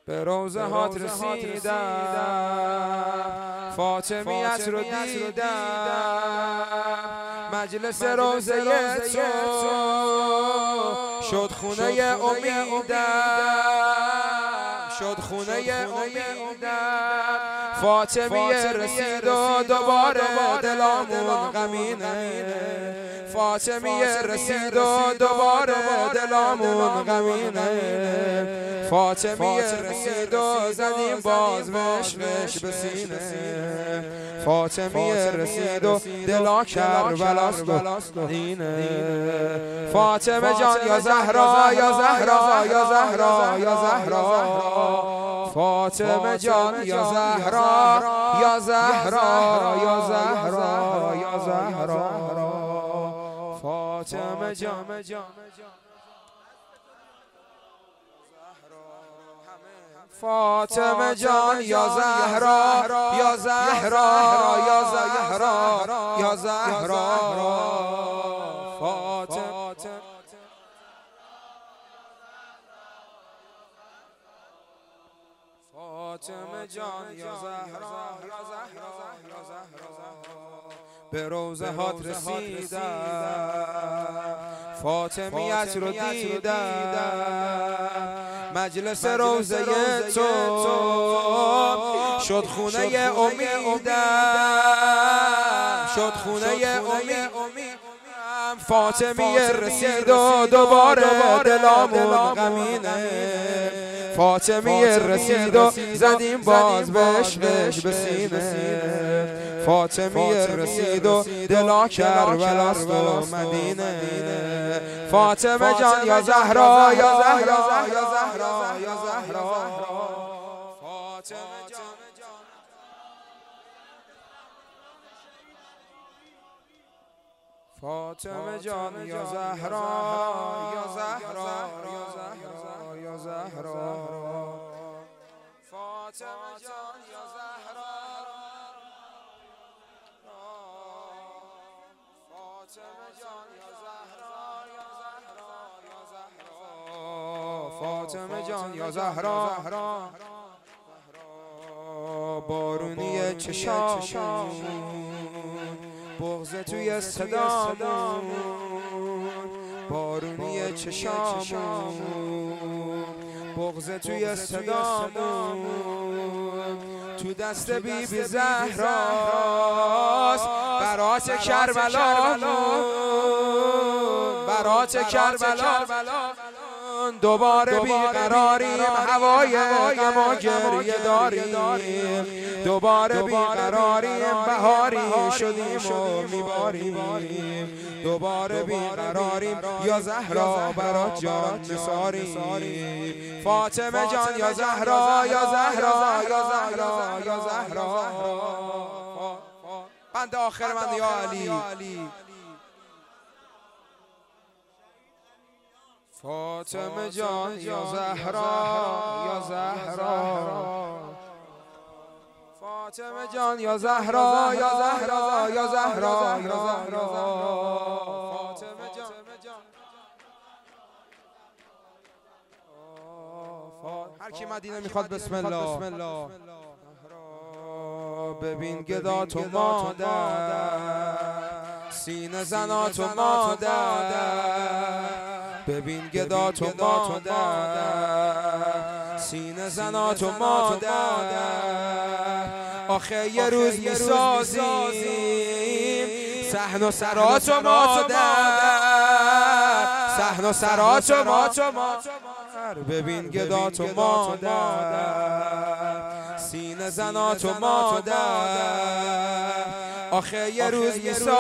به روزه هات رسیدم، فاطمیت رو دیدم، مجلس روزه تو شد خونه امیدم، شد خونه امیدم. فاطمیه رسید و دوباره دلامون غمینه، فاطمیه رسید و دوباره دلامون غمینه، فاطمیه رسید و زدیم باز وشش به سینه، فاطمیه رسید و دلا کربلاست دینه. فاطمه جان یا زهرا یا زهرا یا زهرا یا زهرا، فاطمه جان یا زهرا یا زهرا یا زهرا یا زهرا، فاطمه جان فاطمه جان یا زهرا یا زهرا یا زهرا یا زهرا، فاطمه فاطمه جان یا زهرا یا زهرا یا زهرا، به روزه هات رسیدم، فاطمیت رو دیدم، مجلس روزه تو شد خونه امیدم، شد خونه امیدم. فاطمیه رسید و دوباره دلامون غمینه، فاطمیه رسید و زدیم باز وشش به سینه، فاطمیه رسید و دلا کربلاست و مدینه. فاطمه جان یا زهرا یا زهرا یا زهرا یا زهرا، فاطمه جان فاطمه جان یا زهرا یا زهرا یا زهرا یا زهرا، فاطمه جان یا زهرا، فاطمه جان یا زهرا یا زهرا یا زهرا، فاطمه جان یا زهرا. بارونی چشامون، بغض توی صدامون، بارونی چشامون، بغض توی صدامون، تو دست بی بی زهراست برات کربلامون، برات کربلامون. دوباره بیقراریم، هوای غم و گریه داریم، دوباره بیقراریم، بهاری شدیم و میباریم، دوباره بیقراریم، یا زهرا برات جان نثاریم. فاطمه جان یا زهرا یا زهرا یا زهرا یا زهرا، بند آخر من یا علی. فاطمه جان یا زهرا یا زهرا، فاطمه جان یا زهرا یا زهرا یا زهرا یا زهرا، فاطمه جان. هر کی مدینه میخواد بسم الله. ببین گدات و مادر، سینه زنات و مادر، ببین گدات و مادر، سینه زنات و مادر. آخه یه روز میسازیم صحن و سرات و مادر، صحن و سرات و مادر. ببین گدات و مادر، سینه زنات و مادر. آخه یه روز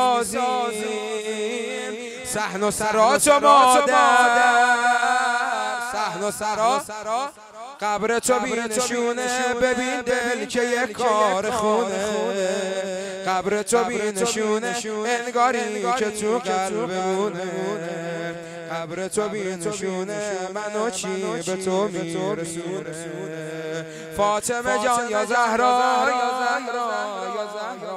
میسازیم صحن و سرات و مادر، صحن و سرا. قبر تو بینشونه، ببین دل که یک کار خونه، قبر تو بینشونه، انگاری که تو قلبمونه، قبر تو بینشونه، منو چی به تو میرسونه. فاطمه جان یا زهرا یا زهرا یا زهرا،